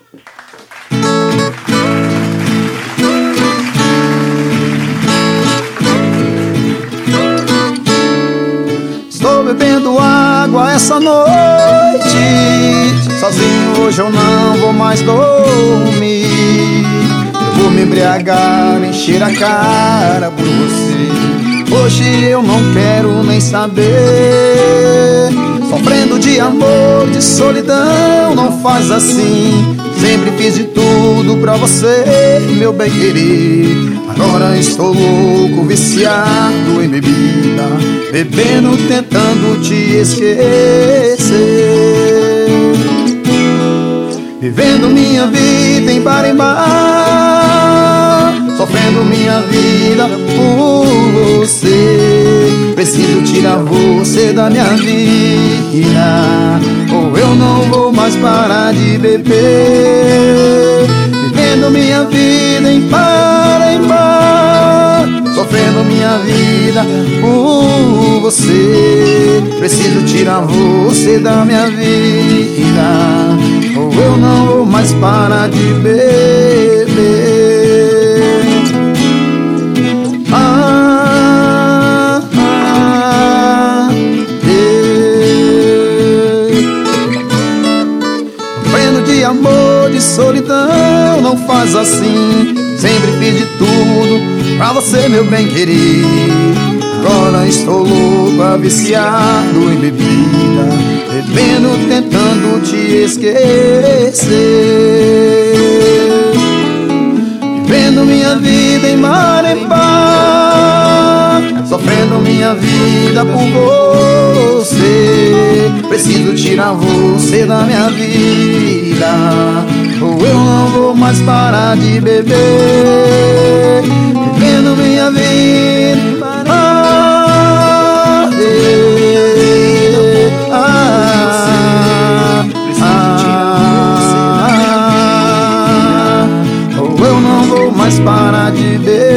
Estou bebendo água essa noite, sozinho hoje eu não vou mais dormir. Eu vou me embriagar, encher a cara por você. Hoje eu não quero nem saber. Sofrendo de amor, de solidão, não faz assim. Sempre fiz de tudo pra você, meu bem querer. Agora estou louco, viciado em bebida, bebendo, tentando te esquecer. Vivendo minha vida em bar em bar, sofrendo minha vida por você. Preciso tirar você da minha vida, ou eu não vou mais parar de beber. Vivendo minha vida em bar em bar, sofrendo minha vida por você. Preciso tirar você da minha vida, ou eu não vou mais parar de beber. Sofrendo de amor, de solidão, não faz assim. Sempre fiz de tudo pra você, meu bem querer. Agora estou louco, viciado em bebida, bebendo, tentando te esquecer. Vivendo minha vida em mar em bar, sofrendo minha vida por você. Preciso tirar você da minha vida, ou eu não vou mais parar de beber. Vivendo minha vida ou eu não vou mais parar de beber.